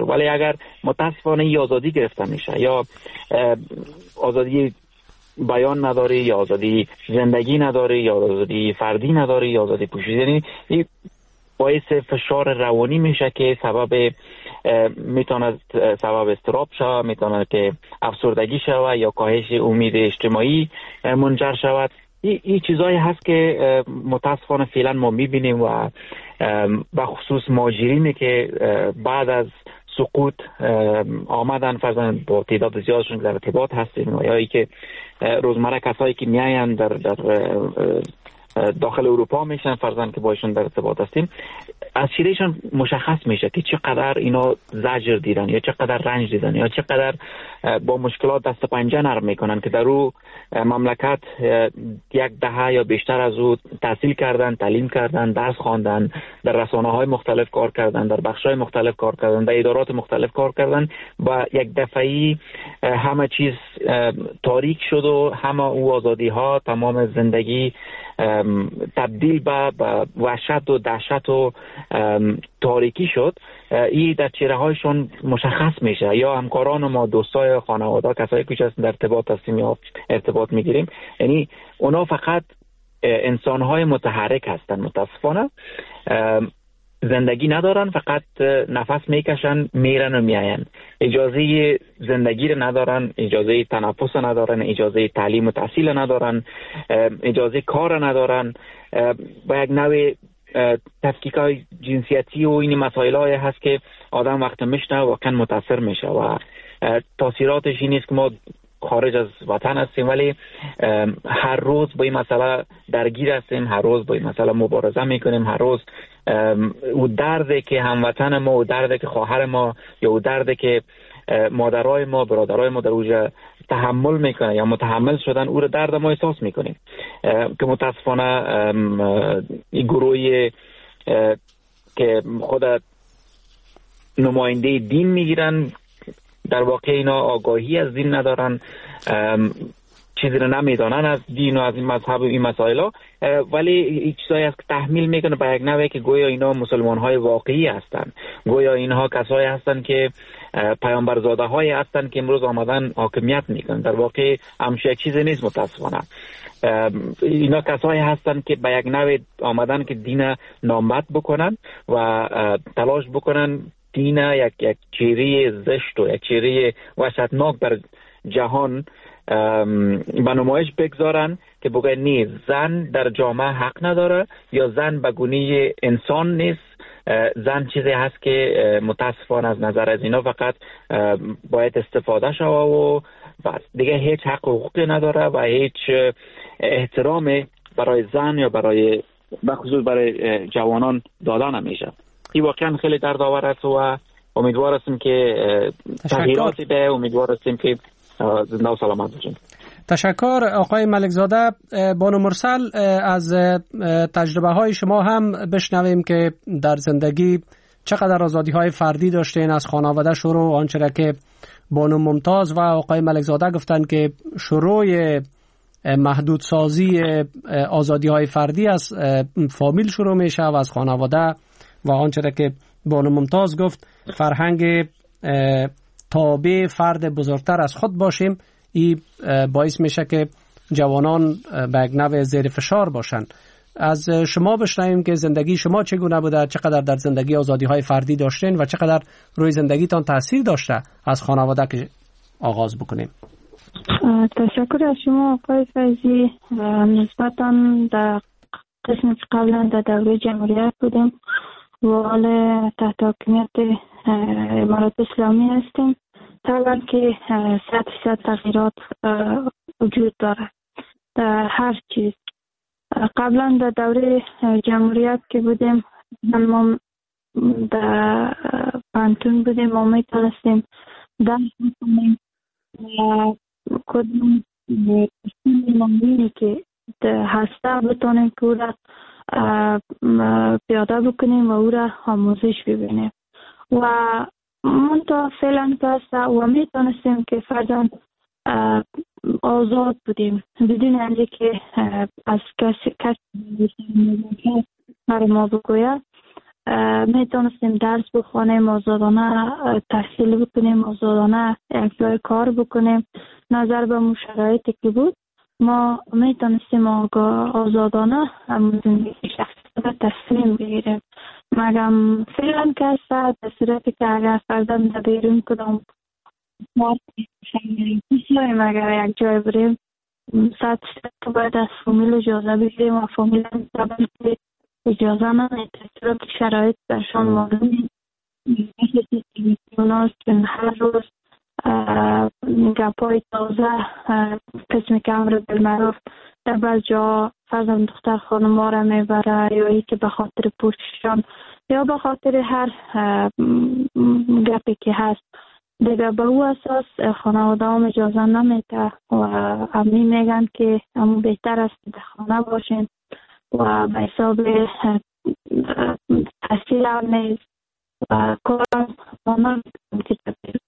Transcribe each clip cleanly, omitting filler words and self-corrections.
ولی اگر متاسفانه این آزادی گرفته میشه یا آزادی بیان نداری یا آزادی زندگی نداری یا آزادی فردی نداری یا آزادی پوشیدنی، این باعث فشار روانی میشه که میتونه سبب اضطراب شود، میتونه که افسردگی شود یا کاهش امید اجتماعی منجر شود. این چیزایی هست که متاسفانه فعلا ما میبینیم و به خصوص مهاجرینی که بعد از سقوط آمدن فرضاً با تعداد زیادشون در ارتباط هستیم یا ای که روزمره کسایی که میاین در داخل اروپا میشن فرضاً که باشون در ارتباط هستیم، از شیرهشون مشخص میشه که چقدر اینا زجر دیدن یا چقدر رنج دیدن یا چقدر با مشکلات دست پنجه نرم میکنن که در او مملکت یک دهه یا بیشتر از او تحصیل کردن، تعلیم کردن، درس خواندن، در رسانه‌های مختلف کار کردن، در بخش‌های مختلف کار کردن، در ادارات مختلف کار کردن و یک دفعه‌ای همه چیز تاریک شد و همه او آزادی‌ها، تمام زندگی تبدیل به وحشت و دهشت و تاریکی شد. این در چهره هایشون مشخص میشه. یا همکاران ما، دوستای خانواده، کسایی که در ارتباط هستیم یا ارتباط میگیریم، یعنی اونا فقط انسان های متحرک هستن، متاسفانه زندگی ندارن، فقط نفس میکشن، میرن و میاین، اجازه زندگی رو ندارن، اجازه تنفس ندارن، اجازه تعلیم و تحصیل ندارن، اجازه کار ندارن. با یک نوع تفکیک‌های جنسیتی و این مسائل های هست که آدم وقت میشنه واقعا متاثر میشه و تاثیراتش این است که ما خارج از وطن هستیم ولی هر روز با این مسئله درگیر هستیم، هر روز با این مسئله مبارزه میکنیم، هر روز او درده که هموطن ما، او درده که خواهر ما یا او درده که مادرای ما، برادرای ما در اوجه تحمل میکنه یا متحمل شدن، او رو درد ما احساس میکنیم که متاسفانه این گروهی که خود نماینده دین میگیرن، در واقع اینا آگاهی از دین ندارن، چیزی رو نمیدانن از دین و از این مذهب و این مسائل ها، ولی این چیزایی هست که تحمیل میکنه به یک نوعی که گویا اینا مسلمان های واقعی هستن، گویا اینها کسایی هستن که پیامبرزاده های هستن که امروز آمدن حاکمیت میکنن. در واقع همشه چیزی نیست متاسفانه. اینا کسایی هستن که به یک نوع آمدن که دین نامبد بکنن و تلاش بکنن دین یک چهره زشت و یک چهره وحشتناک در جهان به نمایش بگذارن که بگه نیست، زن در جامعه حق نداره یا زن به گونه انسان نیست، زن چیزی هست که متاسفانه از نظر از اینا فقط باید استفاده شوه و بس دیگه هیچ حق و حقوقی نداره و هیچ احترام برای زن یا برای بخصوص برای جوانان داده نمیشه. این واقعا خیلی دردآور است و امیدوار هستیم که تغییراتی به، امیدوار هستیم که زنده و سلامت باشیم. تشکر آقای ملک زاده. بانو مرسل، از تجربه های شما هم بشنویم که در زندگی چقدر آزادی های فردی داشتین، از خانواده شروع، آنچه را که بانو ممتاز و آقای ملک زاده گفتن که شروع محدودسازی آزادی های فردی از فامیل شروع میشه و از خانواده، و آنچه را که بانو ممتاز گفت فرهنگ تابع فرد بزرگتر از خود باشیم، این باعث میشه که جوانان به یک نوع زیر فشار باشن. از شما بشنویم که زندگی شما چگونه بوده، چقدر در زندگی آزادی های فردی داشتین و چقدر روی زندگیتان تاثیر داشته. از خانواده که آغاز بکنیم. تشکر از شما آقای فیضی. نسبتاً در قسمت قبلا در دوره جمهوریت بودیم و حال تحت حاکمیت امارات اسلامی هستیم. طبعا که 100% تغییرات وجود داره در هر چیز. قبلا در دوره جمهوریت که بودیم، ما در پانتون بودیم، ما میتونستیم درس بکنیم و کدوم مهمونی که هسته بتونیم که او را پیاده بکنیم و او را آموزش ببینیم و منطقه فعلا پس و میتونستیم که فرزن آزاد بودیم بدون اینکه که از کسی برای ما بگوید. میتونستیم درس بخونیم، آزادانه تحصیل بکنیم، آزادانه یک کار بکنیم. نظر به شرایطی که بود ما میتونستیم آزادانه زندگی شخصی را تصمیم بگیریم. مگم فعلا که هست در صورتی که اگر فرزند در بیرون کدام اگر یک جای بریم ساعت باید از فامیل اجازه بگیریم و فامیل اجازه نمیده، چرا که شرایط درشان معلومه. هر روز گپای تازه قسمی که امر بالمعروف در بعض جا فرزند دختر خانم‌ها را میبره، یا ای که به خاطر پوششان یا به خاطر هر گپی که هست دیگه به او اساس خانواده هم اجازه نمیده و امی میگن که همون بهتر است در خانه باشین و به حساب تحصیل هم نیست و کارم مامان که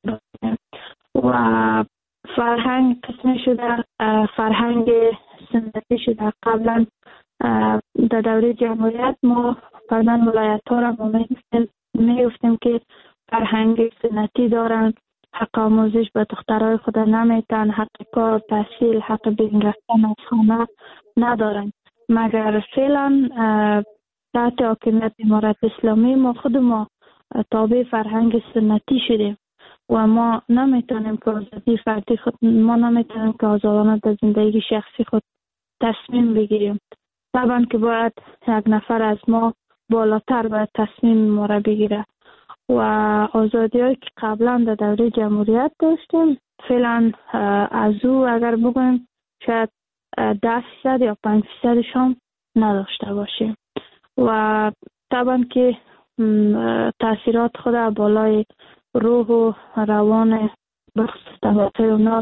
و فرهنگ قسمی شده، فرهنگ سنتی شده. قبلا در دوره جمهوریت ما پردن ولایت ها را میگفتیم که فرهنگ سنتی دارن، حق آموزش به دخترای خود نمیتن، حق کار، تحصیل، حق بیرون رفتن از خانه ندارن. مگر فعلا تحت حاکمیت امارت اسلامی ما خود ما تابع فرهنگ سنتی شدیم و ما نمیتونیم که آزادی فردی خود، ما نمیتونیم که آزادانه در زندگی شخصی خود تصمیم بگیریم. طبعا که باید یک نفر از ما بالاتر باید تصمیم ما را بگیره و آزادی هایی که قبلا در دوره جمهوریت داشتیم فعلا از او اگر بگویم شاید 10% یا 5% هم نداشته باشیم و طبعا که تاثیرات خود بالای روح و روان بخصوص طبقه اوناس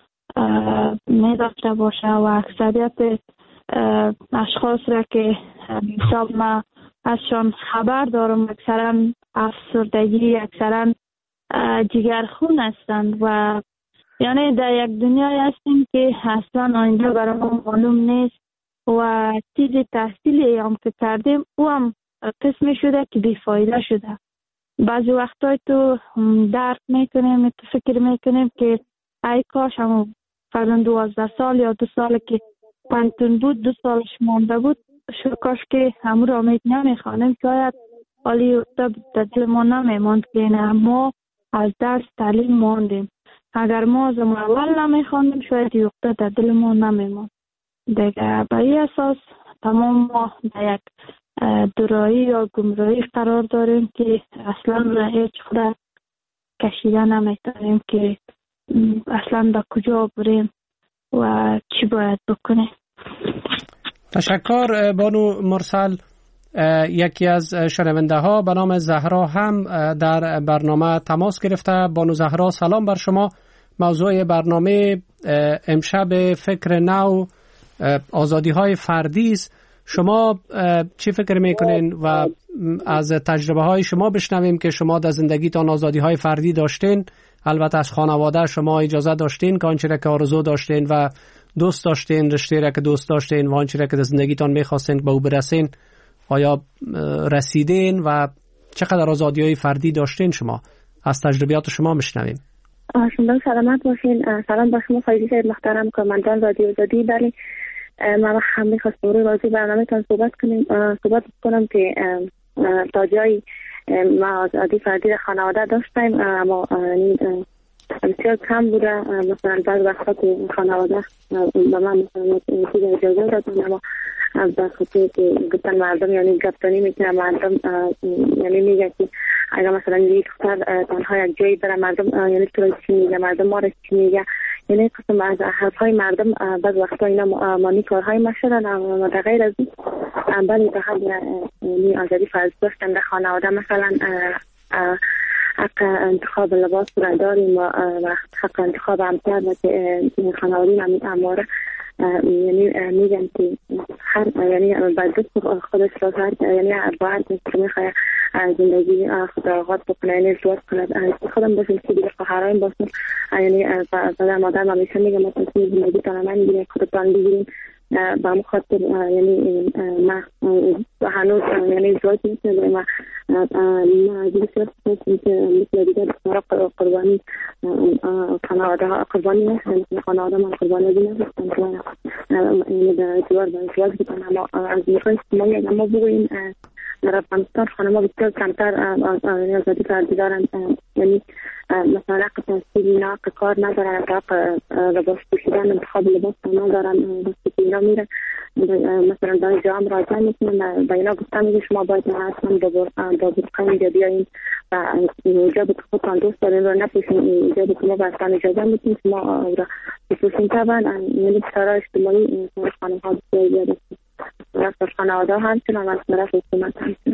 می داشته باشه و اکثریت اشخاص را که حساب ما ازشان خبر دارم اکثرا افسردگی، اکثرا جگرخون هستند و یعنی در یک دنیای هستیم که اصلا آینده برای ما معلوم نیست و چیز تحصیلی هم که کردیم او هم قسمی شده که بیفایده شده. بعضی وقتای تو درک میکنیم، تو فکر میکنیم که ای کاش همون فرزند 12 سال یا 2 سال که پنتون بود 2 سالش مانده بود، کاش که همون را نمیخوانیم، شاید حالی افتاد در دل ما نمیماند که نه ما از درس تعلیم ماندیم. اگر ما از اول نمیخواندیم شاید افتاد در دل ما نمیماند. دیگه به این اساس تمام ما در یک درایی یا گمراهی قرار داریم که اصلا را هیچ خود کشیده نمیتونیم که اصلا به کجا بریم و چی باید بکنیم. تشکر بانو مرسل. یکی از شنونده ها به نام زهرا هم در برنامه تماس گرفته. بانو زهرا سلام بر شما. موضوع برنامه امشب فکر نو آزادی های فردی است. شما چی فکر میکنین و از تجربه های شما بشنویم که شما در زندگیتان آزادی های فردی داشتین، البته از خانواده شما اجازه داشتین که آنچه را که آرزو داشتین و دوست داشتین، رشته را که دوست داشتین و آنچه را که در زندگیتان میخواستین به او برسین آیا رسیدین و چقدر آزادی های فردی داشتین؟ شما از تجربیات شما میشنویم. شما سلامت باشین. سلام با شما خیلی خیلی محترم کامندان رادیو آزادی. بله من هم میخواستم روی موضوع برنامه‌تان صحبت کنم که تا جایی ما آزادی فردی در خانواده داشتیم اما بسیار کم بوده. مثلا بعض وقتا که خانواده به من مثلا اجازه دادن اما به خاطر که گفتن مردم یعنی گفتنی میکنه مردم یعنی میگه که اگر مثلا یک دختر تنها یک جایی بره مردم یعنی تو چی میگه، مردم ما رو چی میگه، یعنی قسم از حرفهای مردم بعض وقتا اینا مانی کارهای ما شدن اما در غیر از این بلی به حد یعنی آزادی فرض داشتن در خانواده. مثلا حق انتخاب لباس را داریم و حق انتخاب همسر و که خانوادی اماره یعنی میگن که هر یعنی بعد خودش را یعنی باید که میخواه زندگی خود آغاز بکنه یعنی ازدواج کنه خودم باشیم که دیگه خواهران باشیم یعنی پدر مادر همیشه میگم ما تصمیم زندگی تانه نمیگیریم خودتان بگیریم با مخاطر یعنی ما هنوز یعنی ازدواج میشه ما از بسیار خصوصی که مثل دیگر قربانی خانواده ها قربانی هستند خانواده من قربانی نمیشن که یعنی در ازدواج بکنن اما از نگاه اجتماعی اگر ما بگوییم در افغانستان خانم‌ها بسیار کمتر آزادی فردی دارند یعنی مثلا حق تحصیل نه حق کار ندارن حق لباس پوشیدن انتخاب لباس ندارن وقتی که اینا میره مثلا در جامعه راجع میکنن با اینا گفتن میگه شما باید حتما با برقع اینجا بیایین و حجاب که خودتان دوست دارین رو نپوشین حجاب که ما بستن اجازه میتونیم شما را بپوشین طبعا یعنی بسیار اجتماعی خانم‌ها بسیار زیاد است خانواده همچنان از طرف حکومت همچنان.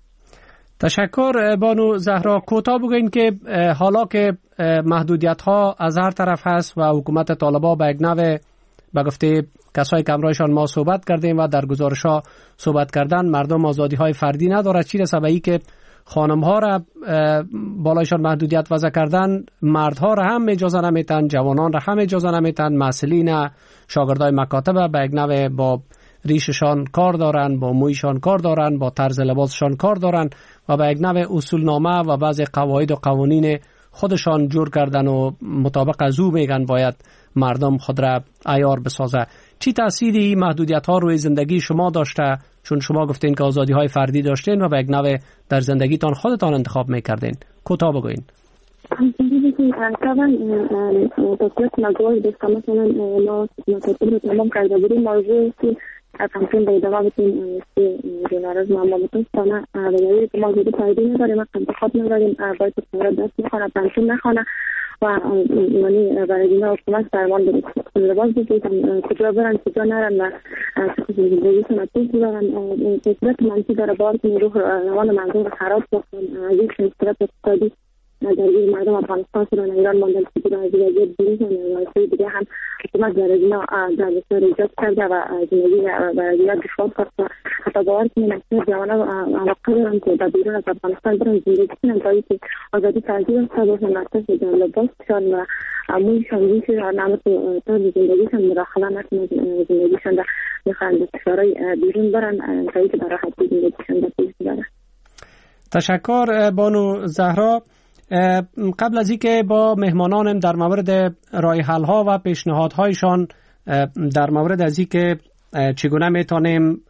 تشکر بانو زهرا. کوتاه بگوین که حالا که محدودیت ها از هر طرف هست و حکومت طالبان به یک نوع به گفته کسایی که همراهشان ما صحبت کردیم و در گزارش ها صحبت کردن مردم آزادی های فردی ندارد، چی رسه به ای که خانم ها را بالایشان محدودیت وضع کردن، مردها را هم اجازه نمیتن، جوانان را هم اجازه نمیتن، مسئولین شاگردای مکاتب به یک نوع با ریششان کار دارن، با مویشان کار دارن، با طرز لباسشان کار دارن و به یک نوع اصولنامه و بعض قواعد و قوانین خودشان جور کردن و مطابق از او میگن باید مردم خود را عیار بسازه. چی تأثیری محدودیت ها روی زندگی شما داشته؟ چون شما گفتین که آزادی های فردی داشتین و به یک نوع در زندگیتان خودتان انتخاب میکردین. کوتاه بگوین. طبعا تصویت نگوی دسته مثلا ما مطالب رو تمام کرده بودیم موضوعی که همچنین به ادامه بتیم جنرال معاملاتون ستانه و یعنی که موضوعی فایده نداریم و انتخاب نداریم باید بسیار دست میخوانه پنسون نخوانه و یعنی برای دینا حکومت فرمان بده لباس بگیرن کجا برن کجا نرن و چه زندگیشون از پیش ببرن تصویت منفی داره باور کنی روح روان مردم رو خراب بکنن از یک مشکلات اقتصادی درگیر مردم افغانستان شدن ایران ماندن که در وضعیت بیرون و دیگه هم حکومت در اینا در بسیار ایجاد کرده و زندگی برای دشوار کرده حتی باور کنید اکثر جوانان علاقه دارن که در بیرون از افغانستان برن زندگی کنن تا اینکه آزادی فردی داشته باشن مقصد در لباسشان و مویشان ریششان نمت طرز زندگیشان مداخله نکنه زندگیشان در میخوان به کشورهای بیرون برن تا اینکه در راحتی زندگیشان در پیش ببرن. تشکر بانو زهرا. قبل از اینکه با مهمانانم در مورد راه حل ها و پیشنهادهایشان در مورد از اینکه چگونه میتونیم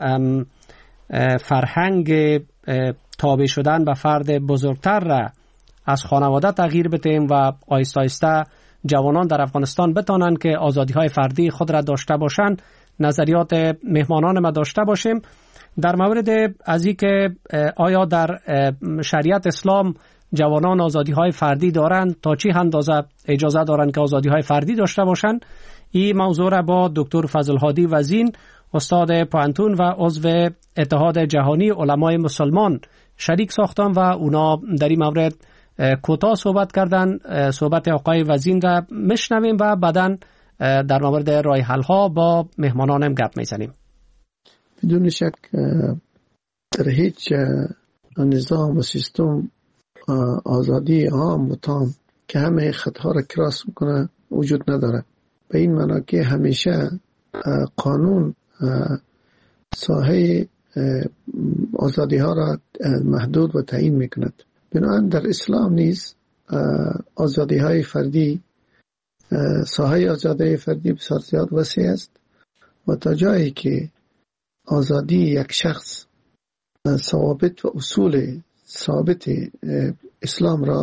فرهنگ تابع شدن به فرد بزرگتر را از خانواده تغییر بدیم و آهسته آهسته جوانان در افغانستان بتانند که آزادی های فردی خود را داشته باشند، نظریات مهمانان ما داشته باشیم در مورد از اینکه آیا در شریعت اسلام جوانان آزادی های فردی دارند، تا چی اندازه اجازه دارند که آزادی های فردی داشته باشند. این موضوع را با دکتر فضل‌هادی وزین استاد پوهنتون و عضو اتحاد جهانی علمای مسلمان شریک ساختم و اونا در این مورد کوتاه صحبت کردن. صحبت آقای وزین را میشنویم و بعداً در مورد راه حل ها با مهمانانم گپ میزنیم. بدون شک در هیچ نظام و سیستم آزادی عام و تام که همه خطها را کراس میکنه وجود نداره. به این معنی که همیشه قانون ساحه آزادی ها را محدود و تعیین میکند. بنابراین در اسلام نیز آزادی های فردی ساحه آزادی فردی بسیار زیاد وسیع است و تا جایی که آزادی یک شخص ثوابت و اصول ثابت اسلام را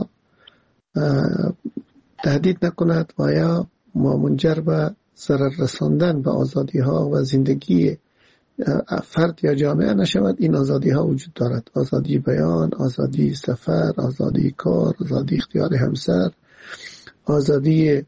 تهدید نکند و یا منجر به ضرر رساندن به آزادی ها و زندگی فرد یا جامعه نشود، این آزادی ها وجود دارد. آزادی بیان، آزادی سفر، آزادی کار، آزادی اختیار همسر، آزادی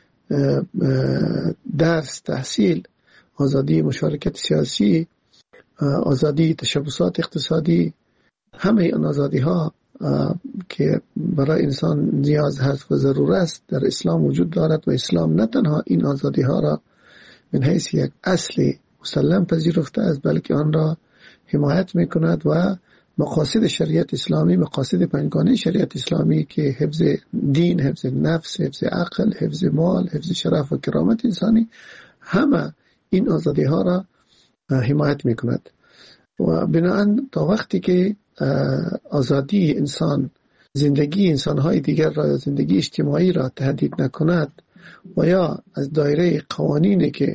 درس تحصیل، آزادی مشارکت سیاسی، آزادی تشبثات اقتصادی، همه این آزادی ها که برای انسان نیاز هست و ضرور است در اسلام وجود دارد و اسلام نه تنها این آزادی ها را من حیث یک اصل مسلم پذیرفته است بلکه آن را حمایت می کند و مقاصد شریعت اسلامی، مقاصد پنجگانه شریعت اسلامی که حفظ دین، حفظ نفس، حفظ عقل، حفظ مال، حفظ شرف و کرامت انسانی، همه این آزادی ها را حمایت میکند و بنابراین تا وقتی که آزادی انسان، زندگی انسانهای دیگر را، زندگی اجتماعی را تهدید نکند و یا از دایره قوانینی که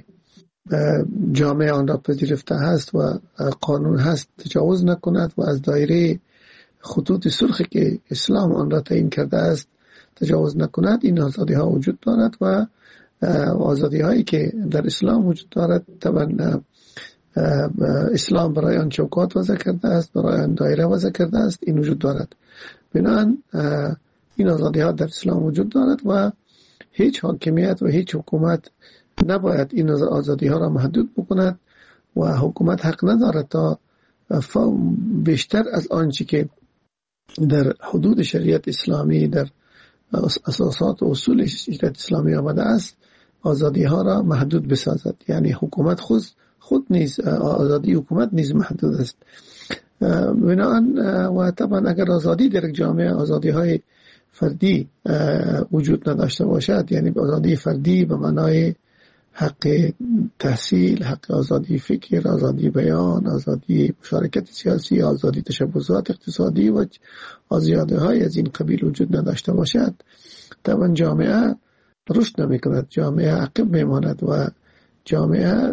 جامعه آن را پذیرفته هست و قانون هست تجاوز نکند و از دایره خطوط سرخی که اسلام آن را تعیین کرده است تجاوز نکند، این آزادی ها وجود دارد و آزادی هایی که در اسلام وجود دارد طبعا اسلام برای آن چوکات وضع کرده است، برای آن دایره وضع کرده است، این وجود دارد. بنابراین این آزادی ها در اسلام وجود دارد و هیچ حاکمیت و هیچ حکومت نباید این آزادی ها را محدود بکند و حکومت حق ندارد تا بیشتر از آنچه که در حدود شریعت اسلامی، در اساسات و اصول شریعت اسلامی آمده است، آزادی ها را محدود بسازد. یعنی حکومت خود نیز، آزادی حکومت نیز محدود است. بنابراین و طبعا اگر آزادی در جامعه، آزادی های فردی وجود نداشته باشد، یعنی آزادی فردی به معنای حق تحصیل، حق آزادی فکر، آزادی بیان، آزادی مشارکت سیاسی، آزادی تشبثات اقتصادی و آزادی های از این قبیل وجود نداشته باشد، طبعا جامعه رشد نمی کند، جامعه عقب می ماند و جامعه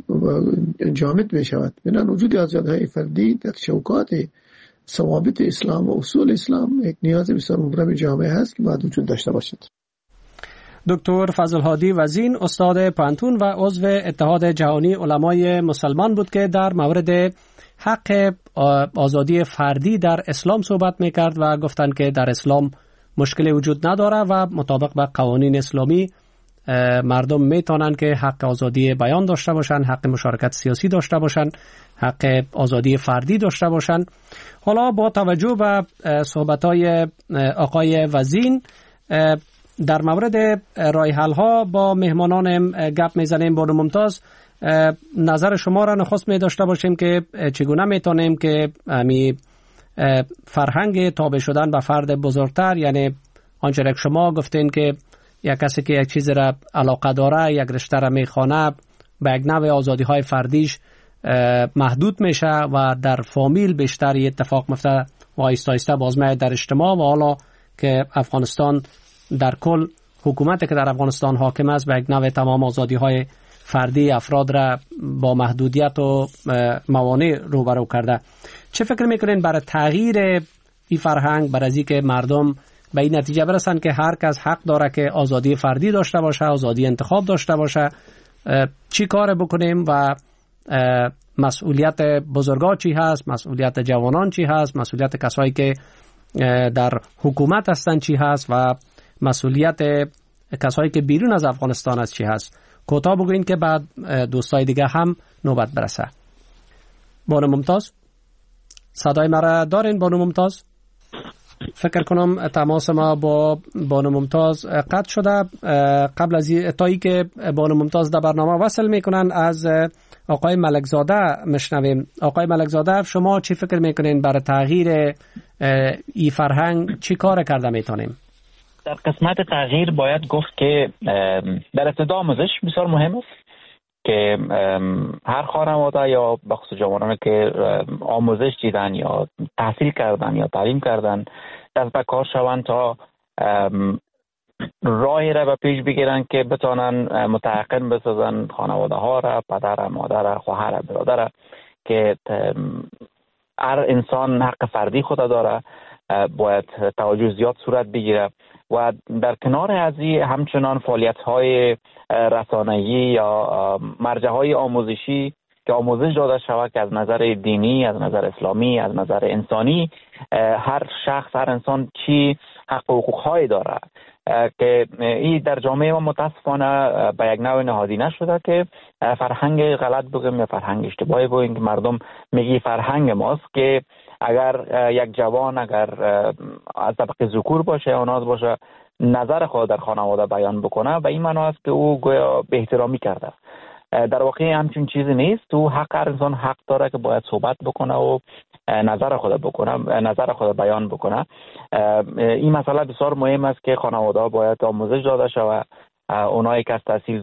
جامد می شود. بنابراین وجود آزادی های فردی در چوکات ثوابت اسلام و اصول اسلام یک نیاز بسیار مبرم جامعه هست که باید وجود داشته باشد. دکتر فضل‌هادی وزین، استاد پانتون و عضو اتحاد جهانی علمای مسلمان بود که در مورد حق آزادی فردی در اسلام صحبت میکرد و گفتند که در اسلام مشکلی وجود نداره و مطابق با قوانین اسلامی مردم میتونن که حق آزادی بیان داشته باشن، حق مشارکت سیاسی داشته باشن، حق آزادی فردی داشته باشن. حالا با توجه به صحبت‌های آقای وزین در مورد راه حل ها با مهمانانم گپ میزنیم. بانو ممتاز، نظر شما را نخست می داشته باشیم که چگونه میتونیم که فرهنگ تابع شدن به فرد بزرگتر، یعنی آنچه که شما گفتین که یک کسی که یک چیز را علاقه داره، یک رشته را میخوانه، به یک نوع آزادی های فردیش محدود میشه و در فامیل بیشتر اتفاق میفته و آیسته آیسته باز میاد در اجتماع. و حالا که افغانستان در کل حکومتی که در افغانستان حاکم است به یک نوع تمام آزادی های فردی افراد را با محدودیت و موانع روبرو کرده. چه فکر میکنین برای تغییر این فرهنگ، برای از اینکه مردم به این نتیجه برسن که هر کس حق داره که آزادی فردی داشته باشه، آزادی انتخاب داشته باشه، چی کار بکنیم و مسئولیت بزرگان چی هست، مسئولیت جوانان چی هست، مسئولیت کسایی که در حکومت هستن چی هست و مسئولیت کسایی که بیرون از افغانستان است چی هست؟ کوتاه بگوین که بعد دوستای دیگه هم نوبت برسه. بانو ممتاز، صدای مرا دارین بانو ممتاز؟ فکر کنم تماس ما با بانو ممتاز قطع شده. قبل از تایی که بانو ممتاز در برنامه وصل میکنن، از آقای ملکزاده مشنویم. آقای ملکزاده، شما چی فکر میکنین برای تغییر ای فرهنگ چی کار کرده میتونیم؟ در قسمت تغییر باید گفت که در ابتدا آموزش بسیار مهم است که هر خانواده یا بخصوص جوانانی که آموزش دیدن یا تحصیل کردن یا تعلیم کردن دست به کار شوند تا راهی را به پیش بگیرن که بتانن متحقن بسازن خانواده ها را، پدر، مادر، خواهر، برادر، که هر انسان حق فردی خود داره، باید توجه زیاد صورت بگیره و در کنار از این همچنان فعالیت‌های رسانه‌ای یا مرجع‌های آموزشی که آموزش داده شود که از نظر دینی، از نظر اسلامی، از نظر انسانی هر شخص، هر انسان چی حق و حقوق‌هایی داره که این در جامعه ما متاسفانه به یک نوع نهادی نشده که فرهنگ غلط بگیم یا فرهنگ اشتباهی بگیم که مردم میگی فرهنگ ماست که اگر یک جوان اگر از طبقه ذکور باشه یا ناز باشه نظر خود در خانواده بیان بکنه به این معنی است که او گویا به احترامی کرده. در واقع همچین چیزی نیست. او حق، هر انسان حق داره که باید صحبت بکنه و نظر خود بیان بکنه. این مسئله بسیار مهم است که خانواده باید آموزش داده شود. اونایی که از تحصیل دور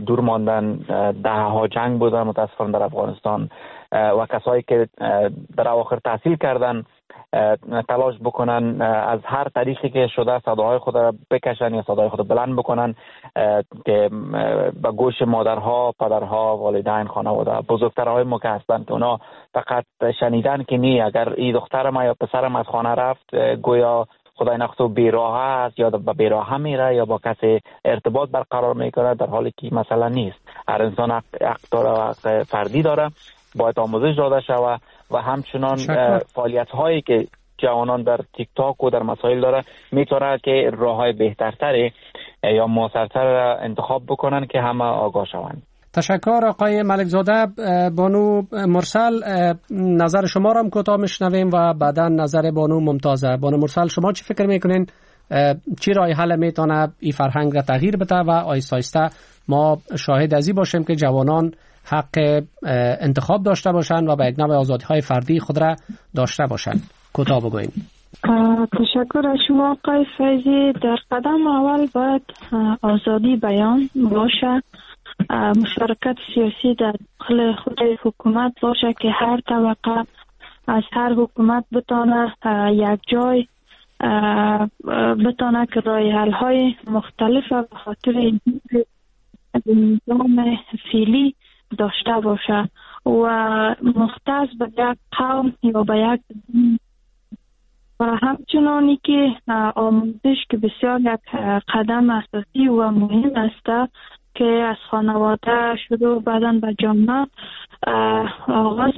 دور ماندن، دهها جنگ بودن متاسفانه در افغانستان و کسایی که در اواخر تحصیل کردن تلاش بکنن از هر طریقی که شده صداهای خود را بکشن یا صداهای خود بلند بکنن که به گوش مادرها، پدرها، والدین، خانواده، بزرگترهای ما که هستن که اونا فقط شنیدن که نی اگر این دخترم یا پسرم از خانه رفت گویا خدای نخواست بیراه است یا به بیراه میره یا با کسی ارتباط برقرار میکنه، در حالی که مثلا نیست. هر انسان حق داره و حق فردی داره، باید آموزش داده شود و همچنان فعالیت هایی که جوانان در تیک تاک و در مسائل داره میتونه که راه های بهترتری یا موثرتر را انتخاب بکنن که همه آگاه شوند. تشکر آقای ملک زاده. بانو مرسل نظر شما را هم کوتاه میشنویم و بعدا نظر بانو ممتازه. بانو مرسل شما چی فکر میکنین چی راه حل میتونه این فرهنگ را تغییر بده و آیسته آیسته ما شاهد ازی باشیم که جوانان حق انتخاب داشته باشند و به یک نوع آزادی های فردی خود را داشته باشند؟ کوتاه بگوین. تشکر از شما آقای فیضی. در قدم اول باید آزادی بیان باشه، مشارکت سیاسی در داخل خود حکومت باشه که هر طبقه از هر حکومت بتانه یک جای بتانه که راه حل های مختلف به خاطر نظام فعلی داشته باشه و مختص به یک قوم یا به یک و همچنانی که آموزش که بسیار یک قدم اساسی و مهم است که از خانواده شروع بعداً به جامعه آغاز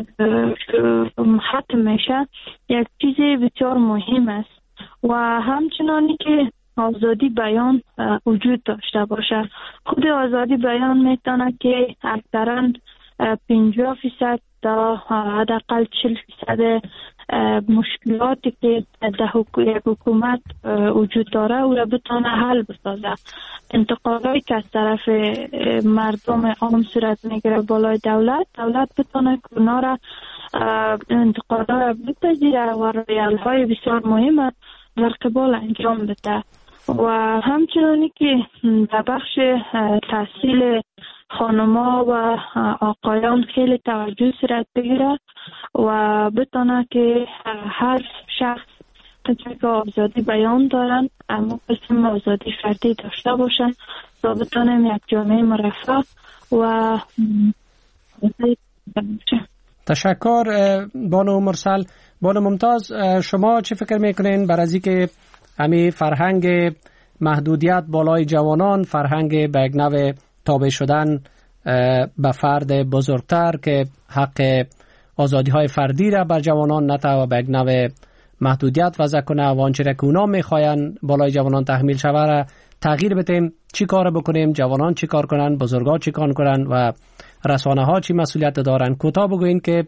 ختم میشه، یک چیز بسیار مهم است و همچنانی که آزادی بیان وجود داشته باشه. خود آزادی بیان میتونه که اکثرا 50% تا حداقل 40% مشکلاتی که در یک حکومت وجود داره او را بتونه حل بسازه. انتقادایی که از طرف مردم عام صورت میگیره بالای دولت بتونه که اونا را انتقادا را بپذیره و راه های بسیار مهم در قبال انجام بده و همچنانی که در بخش تحصیل خانما و آقایان خیلی توجه صورت بگیره و بتونه که هر شخص که آزادی بیان دارن اما قسم آزادی فردی داشته باشن تا بتونیم یک جامعه مرفه و تشکر بانو مرسل. بانو ممتاز شما چی فکر میکنین بر از اینکه همین فرهنگ محدودیت بالای جوانان، فرهنگ به یک نوع تابع شدن به فرد بزرگتر که حق آزادی های فردی را بر جوانان نتوه به یک نوع محدودیت وضع کنه و آنچه را که اونا میخواین بالای جوانان تحمیل شوه را تغییر بدیم، چی کار بکنیم؟ جوانان چی کار کنن؟ بزرگان چی کار کنن؟ و رسانه ها چی مسئولیت دارن؟ کوتاه بگوین که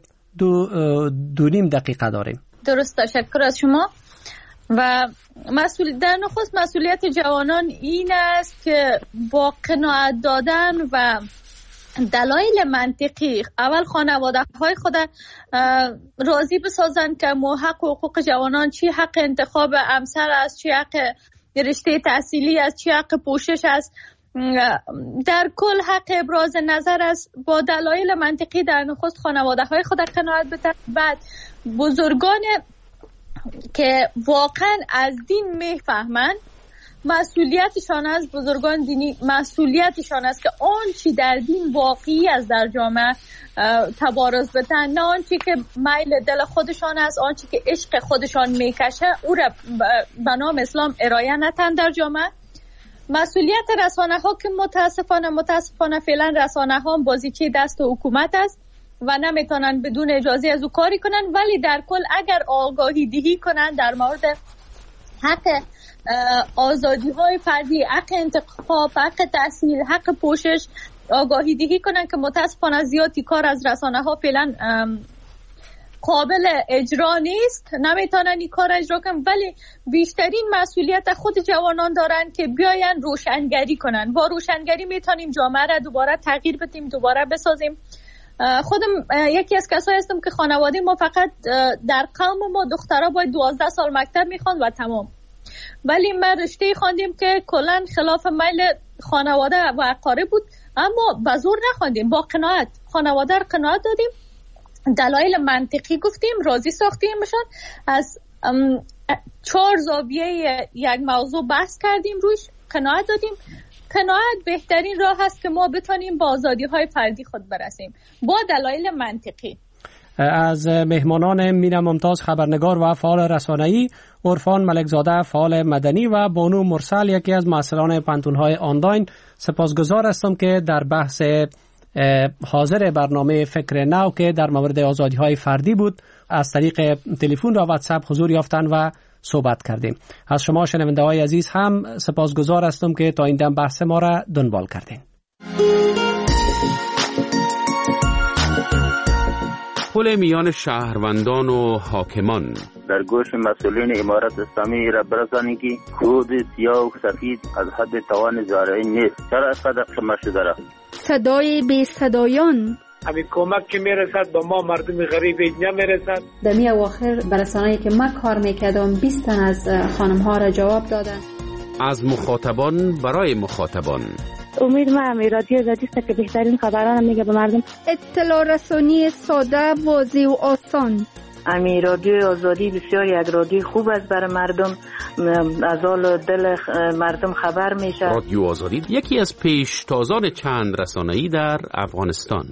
دو نیم دقیقه داریم. درست، تشکر از شما. و در نخست مسئولیت جوانان این است که با قناعت دادن و دلایل منطقی اول خانواده های خود راضی بسازن که حق و حقوق جوانان چی حق انتخاب همسر است، چی حق رشته تحصیلی است، چی حق پوشش است، در کل حق ابراز نظر است. با دلایل منطقی در نخست خانواده های خود قناعت بدن. بعد بزرگان که واقعا از دین میفهمند مسئولیتشان است، بزرگان دینی مسئولیتشان است که آن چی در دین واقعی است در جامعه تبارز بدن، نه آن چی که میل دل خودشان است، آن چی که عشق خودشان میکشه او را به نام اسلام ارائه نتن در جامعه. مسئولیت رسانه ها که متاسفانه فعلا رسانه ها بازیچه دست حکومت است و نمیتونن بدون اجازه از او کاری کنن، ولی در کل اگر آگاهی دهی کنن در مورد حق آزادی های فردی، حق انتخاب، حق تحصیل، حق پوشش آگاهی دهی کنن که متاسفانه زیادی کار از رسانه ها فعلا قابل اجرا نیست، نمیتونن این کار اجرا کنن، ولی بیشترین مسئولیت خود جوانان دارن که بیاین روشنگری کنن. با روشنگری میتونیم جامعه را دوباره تغییر بدیم، دوباره بسازیم. خودم یکی از کسایی هستم که خانواده ما فقط در قوم ما دخترها باید 12 سال مکتب میخوان و تمام، ولی ما رشته خواندیم که کلا خلاف میل خانواده و اقارب بود، اما به زور نخواندیم، با قناعت خانواده رو قناعت دادیم، دلایل منطقی گفتیم، راضی ساختیمشان، از 4 زاویه یک موضوع بحث کردیم، روش قناعت دادیم. قناعت بهترین راه هست که ما بتونیم با آزادی‌های فردی خود برسیم با دلایل منطقی. از مهمانان مینا ممتاز خبرنگار و فعال رسانه‌ای، عرفان ملکزاده فعال مدنی و بانو مرسل یکی از مؤثران پانتون‌های آنلاین سپاسگزار هستم که در بحث حاضر برنامه فکر نو که در مورد آزادی‌های فردی بود از طریق تلفن و واتساپ حضور یافتن و صحبت کردیم. از شما شنونده‌های عزیز هم سپاسگزار هستم که تا این دم بحث ما را دنبال کردین. پل میان شهروندان و حاکمان در گوش مسئولین امارت اسلامی را برسانید که خود سیاه و سفید از حد توان زارعی نیست. چرا اینقدر قمه شده را؟ صدای بی صدایان همین کمک که میرسد به ما مردم غریب اینجا میرسد. در می اواخر برسانه‌ای که من کار میکردم 20 تن از خانم ها را جواب دادن. از مخاطبان برای مخاطبان. امید من رادیو آزادی است که بهترین خبران میگه به مردم. اطلاع رسانی ساده، واضح و آسان. رادیو آزادی بسیار یک رادیو خوب است برای مردم، از حال دل مردم خبر میشه. رادیو آزادی یکی از پیشتازان چند رسانه‌ای در افغانستان.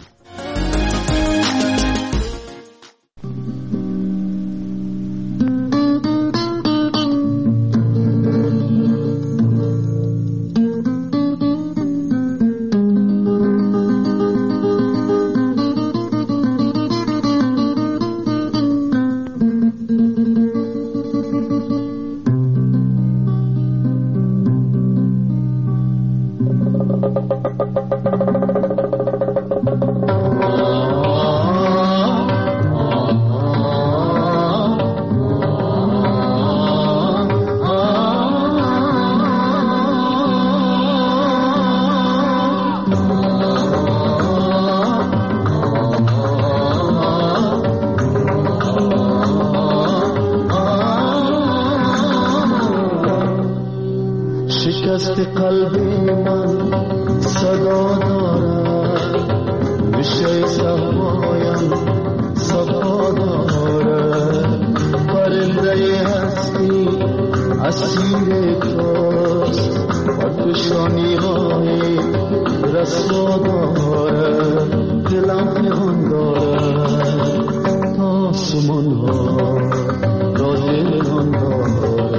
شکست قلب من صدا دارد، میشه صفایم صفا دارد، پرنده هستی اسیر توست، پرفشانی های رسوا دارد، دلم نهان دارد تا آسمان ها را دلان دارد.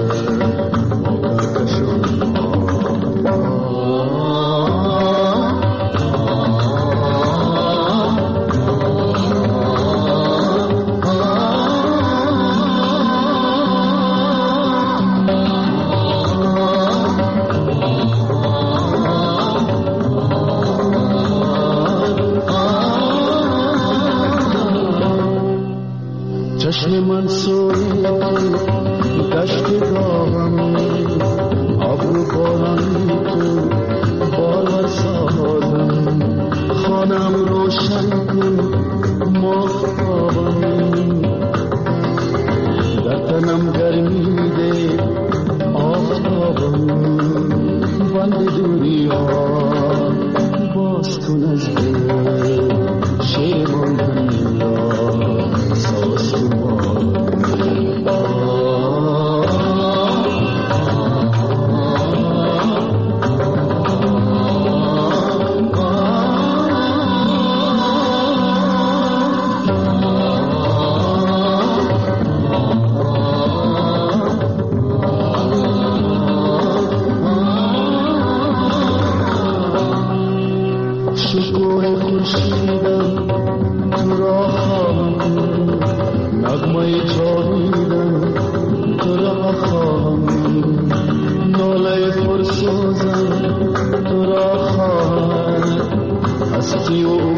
چشم من سوی دشت داغم، ابرو بارانی تو بالا سازم، خانم روشن کن ماهتابم، در تنم گرمی ده آفتابم، بند دوری ها باز کن از دل شیرمان هنیا ساز کن. شکوه خورشیدم تو را خواهم، نغمه جاویدم تو را خواهم، ناله پرسوزم تو را خواهم، هستی و